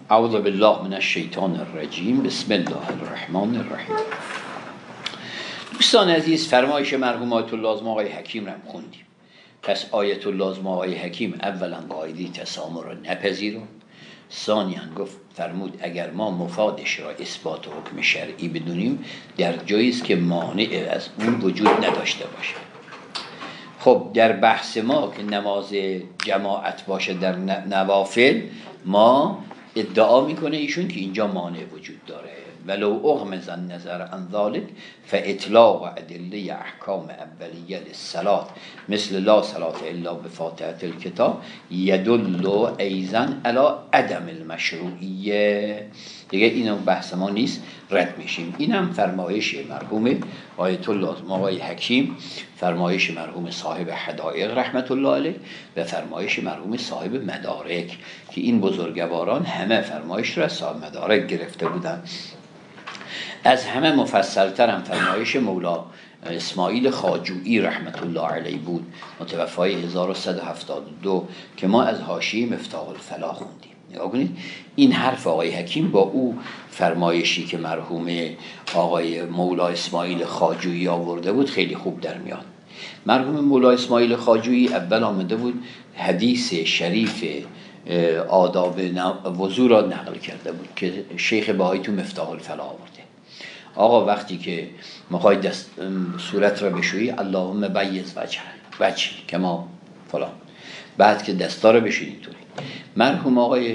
اعوذ بالله من الشیطان الرجیم. بسم الله الرحمن الرحیم. دوستان عزیز، فرمایش مرحوم آیت الله عظما آقای حکیم را خوندیم. پس آیت الله عظما آقای حکیم اولا قاعده تسامح را نپذیرفت، ثانیاً گفت فرمود اگر ما مفادش را اثبات حکم شرعی بدونیم در جایی است که مانع از اون وجود نداشته باشه. خب در بحث ما که نماز جماعت باشه در نوافل، ما ادعا میکنه ایشون که اینجا مانع وجود داره. ولو اغمض النظر عن ذلك فاطلاق ادله احکام اولیه للصلاه مثل لا صلاه الا بفاتحه الکتاب یدل ایضا علی عدم المشروعیه. دیگه اینو بحث ما نیست، رد میشیم. اینم فرمایش مرحوم آیت الله عظما آقای حکیم، فرمایش مرحوم صاحب حدائق رحمت الله علیه و فرمایش مرحوم صاحب مدارک که این بزرگواران همه فرمایش را صاحب مدارک گرفته بودن. از همه مفصل‌تر هم فرمایش مولا اسماعیل خواجویی رحمت الله علیه بود، متوفای 1172 که ما از حاشیه مفتاح الفلاح خوندیم. نگاه کنید این حرف آقای حکیم با او فرمایشی که مرحوم آقای مولا اسماعیل خواجویی آورده بود خیلی خوب در میاد. مرحوم مولا اسماعیل خواجویی اول آمده بود حدیث شریف آداب وضو را نقل کرده بود که شیخ بهایی تو مفتاح الفلاح آورده. آقا وقتی که میخوای صورت را بشویی اللهم بیض وجه کما فلان، بعد که دستا را بشویی اینطوری. مرحوم آقای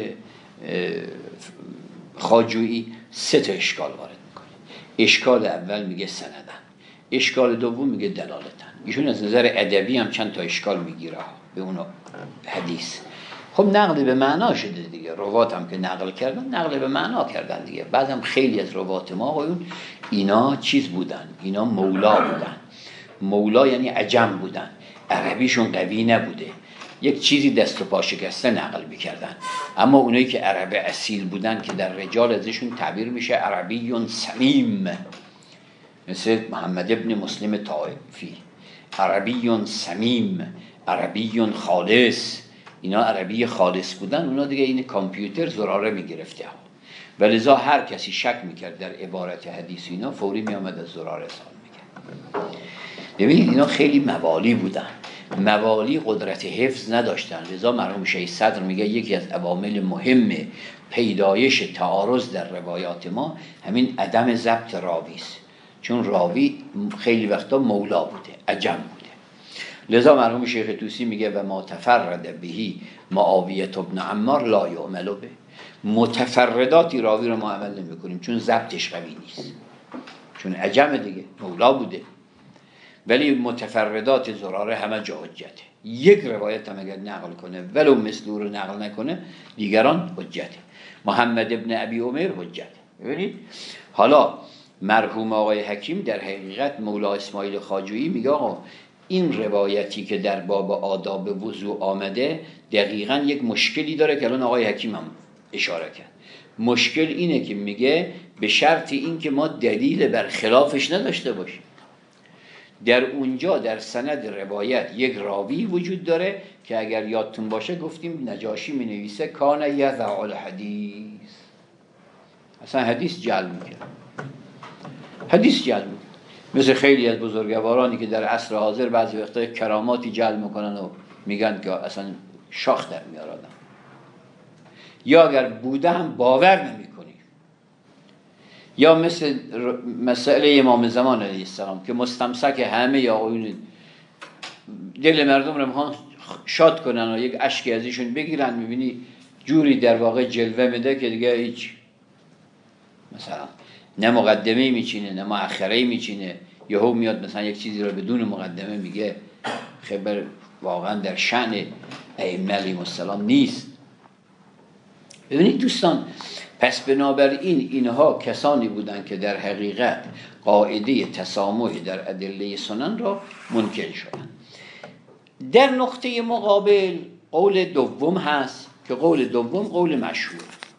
خواجویی 3 اشکال وارد میکنه. اشکال اول میگه سندن، اشکال دوم میگه دلالتن. ایشون از نظر ادبی هم چند تا اشکال میگیره به اون حدیث. خب نقل به معنا شده دیگه، روات هم که نقل کردن نقل به معنا کردن دیگه. بعدم خیلی از روات ما آقایون اینا چیز بودن، اینا مولا بودن. مولا یعنی عجم بودن، عربیشون قوی نبوده، یک چیزی دست و پا شکسته نقل میکردن. اما اونایی که عرب اصیل بودن که در رجال ازشون تعبیر میشه عربی صمیم، مثل محمد ابن مسلم طائفی، عربی صمیم، عربی خالص، اینا عربی خالص بودن. اونا دیگه این کامپیوتر زراره میگرفته و لذا هر کسی شک میکرد در عبارت حدیث اینا فوری میامد از زراره سال میکرد. ببینید اینا خیلی موالی بودن، موالی قدرت حفظ نداشتن. لذا مرحوم شیخ صدر میگه یکی از عوامل مهم پیدایش تعارض در روایات ما همین عدم ضبط راوی است، چون راوی خیلی وقتا مولا بوده، عجم بوده. لذا مرحوم شیخ طوسی میگه و ما تفرد بهی معاویه ابن عمار لا یعمل به. متفرداتی راوی رو ما عمل نمی کنیم چون ضبطش قوی نیست، چون عجم دیگه، مولا بوده. ولی متفردات زراره همه جا حجته. یک روایت هم اگر نقل کنه ولو مثل او رو نقل نکنه دیگران حجته. محمد ابن ابی عمر حجته. ببینید حالا مرحوم آقای حکیم در حقیقت مولا اسماعیل خواجویی میگه آقا این روایتی که در باب آداب وضو آمده دقیقاً یک مشکلی داره که الان آقای حکیم هم اشاره کرد. مشکل اینه که میگه به شرط این که ما دلیل بر خلافش نداشته باشیم. در اونجا در سند روایت یک راوی وجود داره که اگر یادتون باشه گفتیم نجاشی می نویسه کان یضع الحدیث، اصلا حدیث جعل میکنه، حدیث جعل میکنه. مثل خیلی از بزرگوارانی که در عصر حاضر بعضی وقتا کراماتی جعل میکنن و میگن که اصلا شاخ در میارن، یا اگر بوده هم باور نمیکنی. یا مثل مسئله امام زمان علیه السلام که مستمسک همه یا آقایون دل مردم رو میخوان شاد کنن و یک اشکی از ایشون بگیرن، میبینی جوری در واقع جلوه میده که دیگه هیچ مثلا نه مقدمه میچینه نه مؤخره میچینه، یهو میاد مثلا یک چیزی رو بدون مقدمه میگه. خبر واقعا در شأن ائمه علیهم السلام نیست. ببینید دوستان، پس بنابراین اینها کسانی بودند که در حقیقت قاعده تسامح در ادله سنن را منکر شدند. در نقطه مقابل قول دوم هست که قول دوم قول مشهور،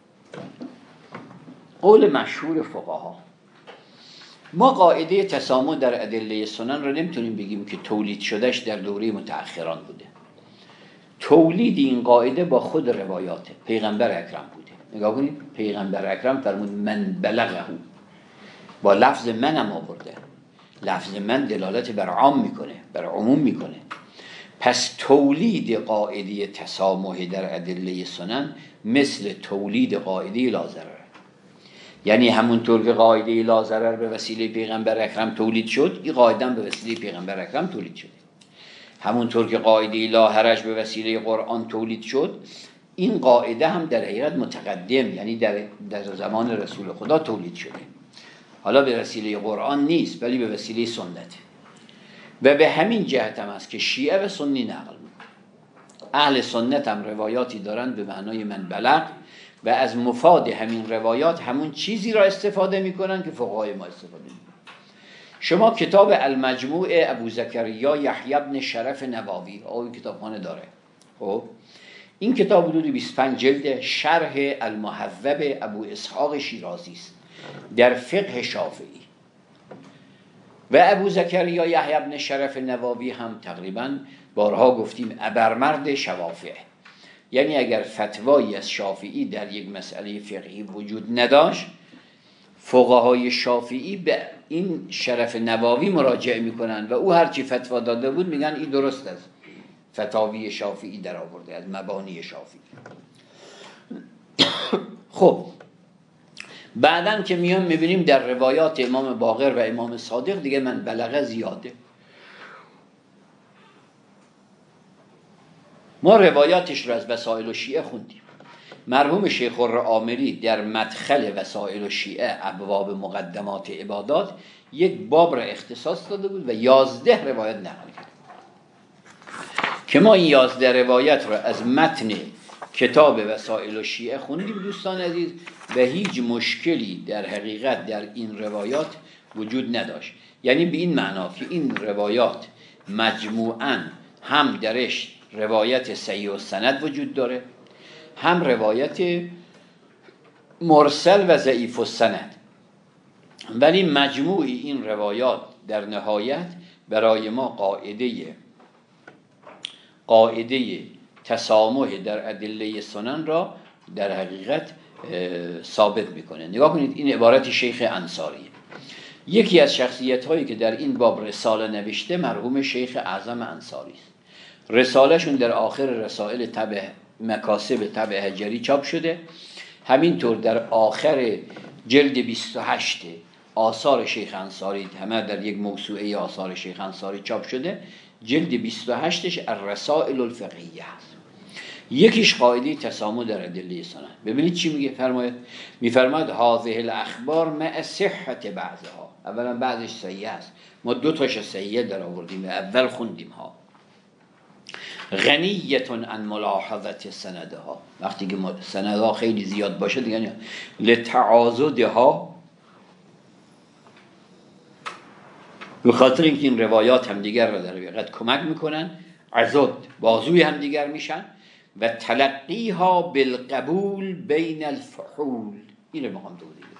قول مشهور فقها. ما قاعده تسامح در ادله سنن را نمیتونیم بگیم که تولید شدهش در دوره متأخران بوده. تولید این قاعده با خود روایات پیغمبر اکرم بوده. نگاه کنید پیغمبر اکرم فرمود من بلغه، با لفظ منم آورده. لفظ من دلالت بر عام میکنه، بر عموم میکنه. پس تولید قاعده تسامح در ادله سنن مثل تولید قاعده لا ضرر، یعنی همونطور که قاعده لا ضرر به وسیله پیغمبر اکرم تولید شد، این قاعده هم به وسیله پیغمبر اکرم تولید شده. همونطور که قاعده لا حرج به وسیله قرآن تولید شد، این قاعده هم در حقیقت متقدم، یعنی در زمان رسول خدا تولید شده. حالا به وسیله قرآن نیست، ولی به وسیله سنته. و به همین جهت هم است که شیعه و سنی نقل میکنن. اهل سنت هم روایاتی دارند به معنای من بلغ و از مفاد همین روایات همون چیزی را استفاده میکنن که فقهای ما استفاده میکنن. شما کتاب المجموع ابو زکریا یحیی بن شرف نووی، این کتابخانه داره. خب این کتاب حدود 25 جلد، شرح المهذب ابو اسحاق شیرازی است در فقه شافعی. و ابو زکریا یحیی بن شرف نووی هم تقریبا بارها گفتیم ابرمرد شوافع، یعنی اگر فتوایی از شافعی در یک مسئله فقهی وجود نداشت، فقهای شافعی به این شرف نووی مراجعه میکنن و او هرچی فتوا داده بود میگن این درست است، فتاوی شافعی در آورده از مبانی شافعی. خب بعدم که میام میبینیم در روایات امام باقر و امام صادق دیگه من بلغه زیاده. ما روایاتش رو از وسائل الشیعه خوندیم. مرحوم شیخ الرآمری در مدخل وسائل الشیعه ابواب مقدمات عبادات یک باب را اختصاص داده بود و 11 روایت نقل کرد که ما این 11 روایت را از متن کتاب وسائل الشیعه خوندیم دوستان عزیز، و هیچ مشکلی در حقیقت در این روایات وجود نداشت. یعنی به این معنا که این روایات مجموعاً هم درش روایت صحیح و سند وجود داره، هم روایت مرسل و ضعیف السند، ولی مجموع این روایات در نهایت برای ما قاعده تسامح در ادله سنن را در حقیقت ثابت میکنه. نگاه کنید این عبارت شیخ انصاریه. یکی از شخصیت هایی که در این باب رساله نوشته مرحوم شیخ اعظم انصاری است. رساله شون در آخر رسائل تبع مکاسب تبع هجری چاپ شده. همینطور در آخر جلد 28 آثار شیخ انصاری، همه در یک موسوعه آثار شیخ انصاری چاپ شده. جلد 28ش الرسائل الفقهیه است. یکیش قاعده تسامح در ادله سنن. ببینید چی میگه، میفرماید هذه الاخبار مع صحت بعضها. اولا بعضش صحیح است، ما 2 تاش صحیح در آوردیم و اول خوندیم ها. غنیتون عن ملاحظت سندها، وقتی که سندها خیلی زیاد باشه دیگه لتعاضدها، به خاطر اینکه این روایات هم دیگر را در حقیقت کمک میکنن، عضد بازوی هم دیگر میشن، و تلقیها بالقبول بین الفحول. این رو میخوام توضیح بدم.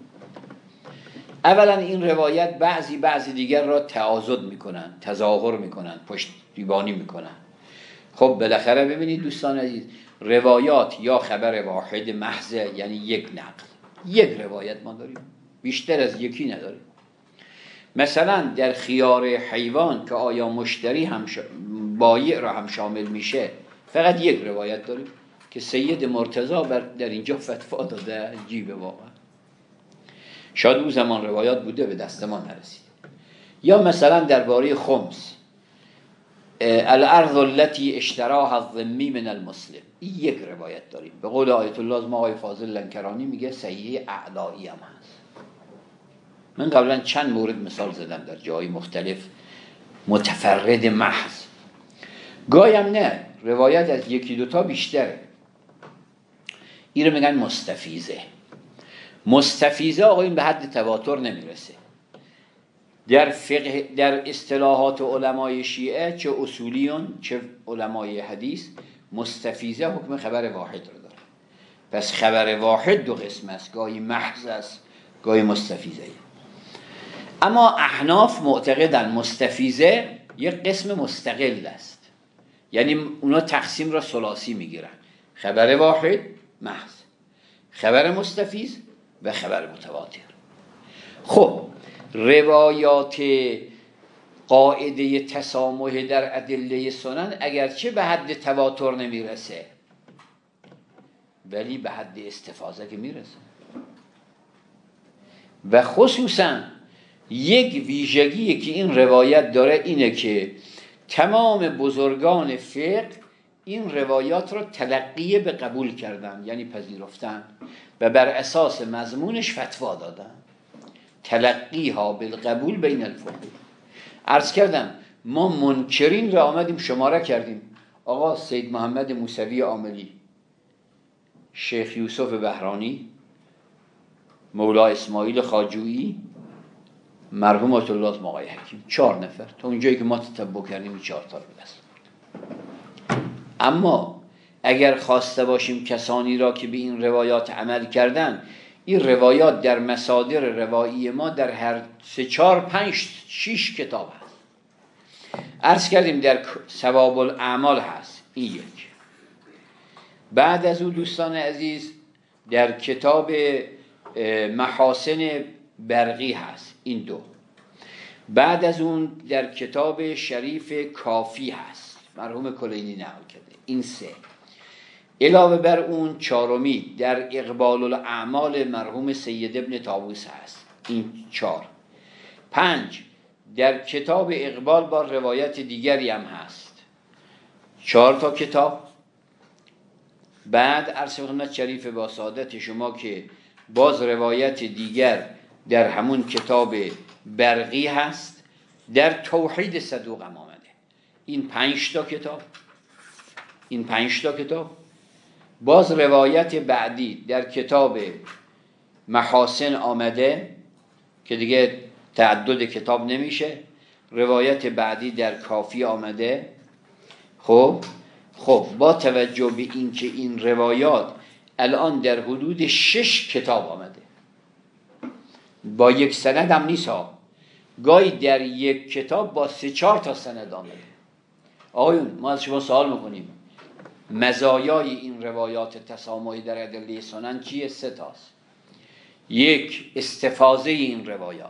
اولا این روایت بعضی دیگر را تعاضد میکنن، تظاهر میکنن، پشتیبانی میکنن. خب بالاخره ببینید دوستان عزیز، روایات یا خبر واحد محض، یعنی یک نقل، یک روایت ما داریم، بیشتر از یکی نداریم. مثلا در خیار حیوان که آیا مشتری هم بایع را هم شامل میشه، فقط یک روایت داریم که سید مرتضی در اینجا فتوا داده. عجیبه واقعا، شاید اون زمان روایات بوده به دست ما نرسید. یا مثلا درباره خمس، الارض التي اشتراها الذمی من المسلم، این یک روایت داریم. به قول آیت الله ما آقای فاضل لنکرانی میگه صحیح اعلایی هم هست. من قبلا چند مورد مثال زدم در جای مختلف متفرد محض. گایم نه، روایت از 1-2 تا بیشتره. این رو میگن مستفیضه. مستفیضه آقا این به حد تواتر نمیرسه. در فقه، در اصطلاحات علمای شیعه، چه اصولیون چه علمای حدیث، مستفیضه حکم خبر واحد رو داره. پس خبر واحد 2 قسم است، گاهی محض است، گاهی مستفیضه. اما احناف معتقدن مستفیضه یک قسم مستقل است، یعنی اونا تقسیم را ثلاثی میگیرن، خبر واحد، محض. خبر مستفیض و خبر متواتر. خب روایات قاعده تسامح در ادله سنن اگرچه به حد تواتر نمیرسه ولی به حد استفاضه که میرسه. و خصوصا یک ویژگی که این روایت داره اینه که تمام بزرگان فقه این روایات رو تلقی به قبول کردن، یعنی پذیرفتن و بر اساس مضمونش فتوا دادن. تلقی ها بالقبول بین الفقه. عرض کردم ما منکرین را آمدیم شماره کردیم. آقا سید محمد موسوی عاملی، شیخ یوسف بهرانی، مولا اسماعیل خواجویی، مرحوم آیت الله آقای حکیم، 4 نفر. تا اونجایی که ما تتبع کردیم این 4 تا رو دست. اما اگر خواسته باشیم کسانی را که به این روایات عمل کردن، این روایات در مصادر روایی ما در هر 3 4 5 6 کتاب هست. عرض کردیم در ثواب الاعمال هست، این یک. بعد از او دوستان عزیز در کتاب محاسن برقی هست، این 2. بعد از اون در کتاب شریف کافی هست، مرحوم کلینی نقل کرده، این 3. علاوه بر اون 4می در اقبال الاعمال مرحوم سید ابن طاووس هست، این 4. 5 در کتاب اقبال با روایت دیگری هم هست، 4 تا کتاب. بعد عرض خدمت شریف با سعادت شما که باز روایت دیگر در همون کتاب برقی هست، در توحید صدوق هم آمده، این 5 تا کتاب. این 5 تا کتاب. باز روایت بعدی در کتاب محاسن آمده که دیگه تعدد کتاب نمیشه. روایت بعدی در کافی آمده. خب با توجه به این که این روایات الان در حدود 6 کتاب آمده، با یک سند هم نیست ها، گاهی در یک کتاب با 3 4 تا سند آمده. آقایون ما از شما سوال میکنیم مزایای این روایات تسامحی در ادله سنن چیه؟ 3 تاست. 1 استفاضه این روایات،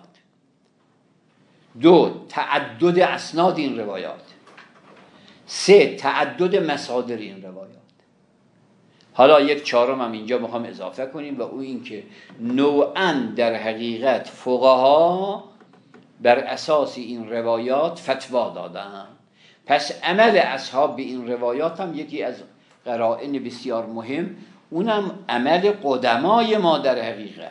2 تعدد اسناد این روایات، 3 تعدد مصادر این روایات. حالا 1 4م هم اینجا میخوام اضافه کنیم و او این که نوعاً در حقیقت فقها بر اساس این روایات فتوا دادن. پس عمل اصحاب به این روایات هم یکی از قرائن بسیار مهم، اونم عمل قدمای ما در حقیقت.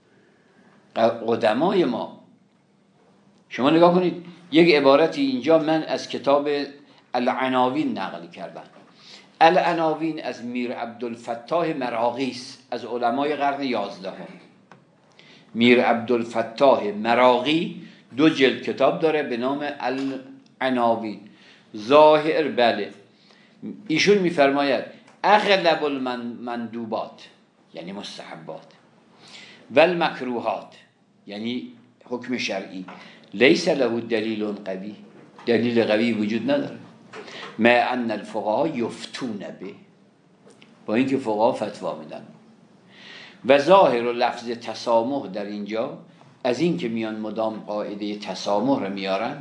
قدمای ما، شما نگاه کنید یک عبارتی اینجا من از کتاب العناوین نقل کردم. العناوین از میر عبدالفتاح مراغی است، از علمای قرن 11. میر عبدالفتاح مراغی 2 جلد کتاب داره به نام العناوین. ظاهر بله ایشون میفرماید اغلب المندوبات یعنی مستحبات و المکروهات یعنی حکم شرعی لیس له دلیل قوی، دلیل قوی وجود نداره. ما ان الفقهاء یفتون به، با اینکه فقها فتوا میدن. و ظاهر و لفظ تسامح در اینجا از این که میان مدام قاعده تسامح رو میارن،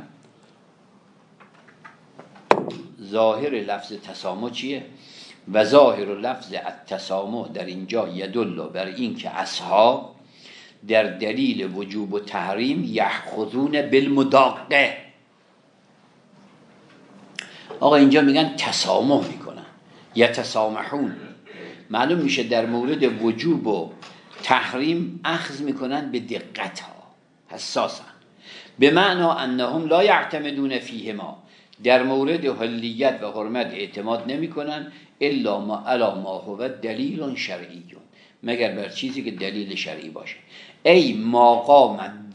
ظاهر لفظ تسامح چیه؟ و ظاهر و لفظ التسامح در اینجا یدل بر این که اصحاب در دلیل وجوب و تحریم یأخذون بالمداقه. آقا اینجا میگن تسامح میکنن، یتسامحون، معلوم میشه در مورد وجوب و تحریم اخذ میکنن به دقت ها، حساسن. به معنا انهم لا یعتمدون فیهما، در مورد حلیت و حرمت اعتماد نمیکنن الا ما علی ما هو دلیل شرعی، مگر بر چیزی که دلیل شرعی باشه. ای ما قام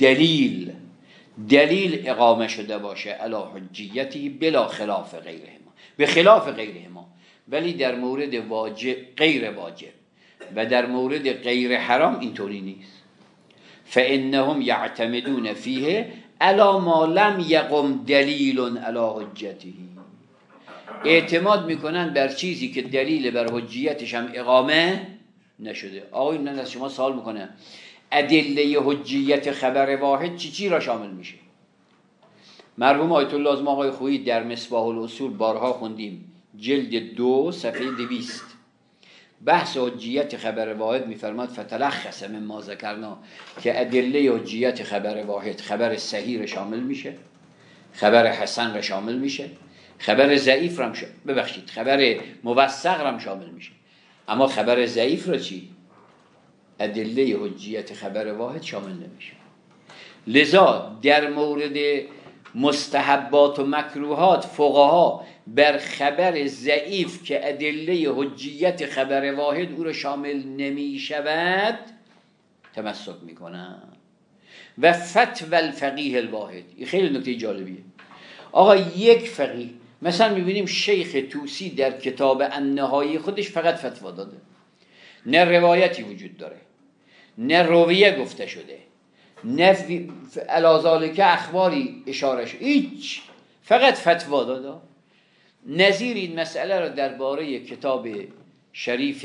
دلیل اقامه شده باشه علی حجیتی بلا خلاف غیرهما، به خلاف غیرهما، ولی در مورد واجب غیر واجب و در مورد غیر حرام اینطوری نیست. فانهم یعتمدون فیه علی ما لم یقم دلیل علی حجته، اعتماد میکنن بر چیزی که دلیل بر حجیتش هم اقامه نشده. آقایون من از شما سوال میکنه ادله حجیت خبر واحد چی را شامل میشه؟ مرحوم آیت الله اعظم آقای خویی در مصباح الاصول بارها خوندیم، جلد 2 صفحه 200 بحث حجیت خبر واحد میفرماد فتلخص مما ذکرنا که ادله حجیت خبر واحد خبر صحیح را شامل میشه، خبر حسن را شامل میشه، خبر ضعیف را خبر موثق را شامل میشه. اما خبر ضعیف را چی؟ ادله حجیت خبر واحد شامل نمیشه. لذا در مورد مستحبات و مکروهات فقها بر خبر ضعیف که ادله حجیت خبر واحد او را شامل نمی شود تمسک میکنن. و فتوى الفقیه الواحد، این خیلی نکته جالبیه. آقا یک فقیه، مثلا میبینیم شیخ توسی در کتاب النهایی خودش فقط فتوا داده، نه روایتی وجود داره، نه رویه گفته شده، نه الازالک اخباری اشاره شده، هیچ، فقط فتوا داده. نظیر این مسئله را درباره کتاب شریف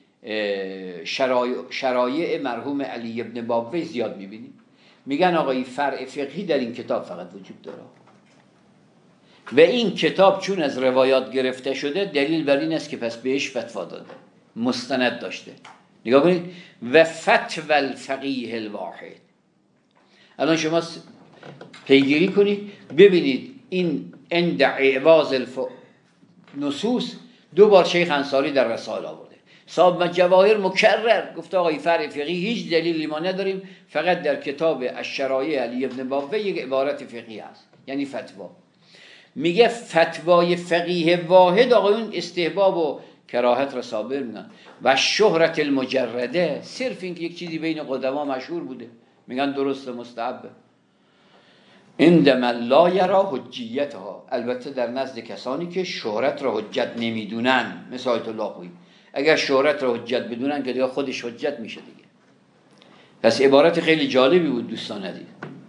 شرایع مرحوم علی ابن بابوی زیاد میبینیم. میگن آقای فرع فقهی در این کتاب فقط وجود داره و این کتاب چون از روایات گرفته شده دلیل بر این است که پس بهش فتوا داده، مستند داشته. نگاه کنید و فتوى الفقیه الواحد. الان شما پیگیری کنید ببینید این عند اعواز نصوص 2 بار شیخ انصاری در رسائل آورده. صاحب جواهر مکرر گفته آقای فرع فقهی هیچ دلیلی ما نداریم، فقط در کتاب الشرایع علی ابن بابوی یک عبارت فقهی هست یعنی فتوا. میگه فتوای فقیه واحد آقایون استحباب و کراهت را صابر میگن و شهرت المجرده، صرف این که یک چیزی بین قدما مشهور بوده میگن درست مستحبه. عندما لا یرا حجیتها، البته در نزد کسانی که شهرت را حجت نمیدونن، مثل آیت الله خویی. اگر شهرت را حجت بدونن که دیگه خودش حجت میشه دیگه. پس عبارت خیلی جالبی بود دوستان عزیز.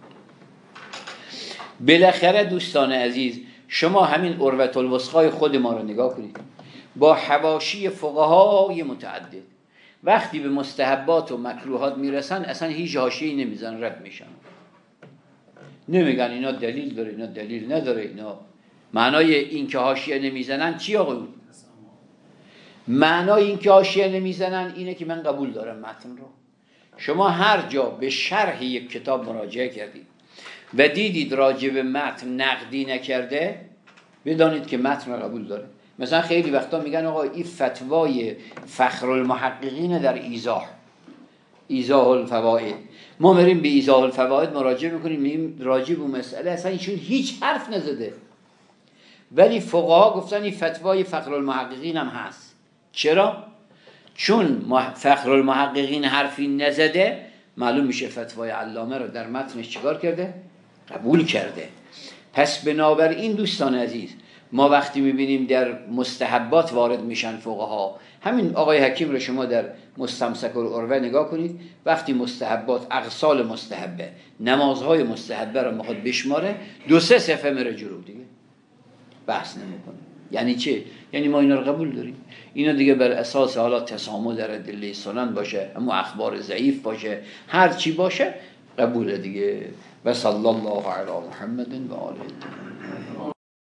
بالاخره دوستان عزیز شما همین عروة الوثقی خود ما رو نگاه کنید با حواشی فقهای متعدد، وقتی به مستحبات و مکروهات میرسن اصلا هیچ حاشیه‌ای نمیزنن، رد میشن، نمیگن اینا دلیل داره اینا دلیل نداره. اینا معنای این که حاشیه نمیزنن چی آقایون؟ معنای این که حاشیه نمیزنن اینه که من قبول دارم متن رو. شما هر جا به شرح یک کتاب مراجعه کردید و دیدید راجع به متن نقدی نکرده، بدانید که متن رو قبول داره. مثلا خیلی وقتا میگن آقا این فتوای فخر المحققین در ایضاح الفوائد، ما میریم به ایضاح الفوائد مراجعه میکنیم، میگیم راجع به مسئله اصلا ایشون هیچ حرف نزده، ولی فقها گفتن این فتوای فخر المحققین هم هست. چرا؟ چون فخر المحققین حرفی نزده معلوم میشه فتوای علامه رو در متنش چیکار کرده؟ قبول کرده. پس بنابراین دوستان عزیز ما وقتی میبینیم در مستحبات وارد میشن فقها، همین آقای حکیم رو شما در مستمسک العروة نگاه کنید، وقتی مستحبات اغسال مستحبه نمازهای مستحبه رو میخواد بشماره 2-3 صفحه میره جلو دیگه بحث نمیکنه. یعنی چه؟ یعنی ما اینا رو قبول داریم، اینا دیگه بر اساس حالا تسامح در ادله سنن باشه، اما اخبار ضعیف باشه، هر چی باشه قبول دیگه. و صلی الله علی محمد و آله.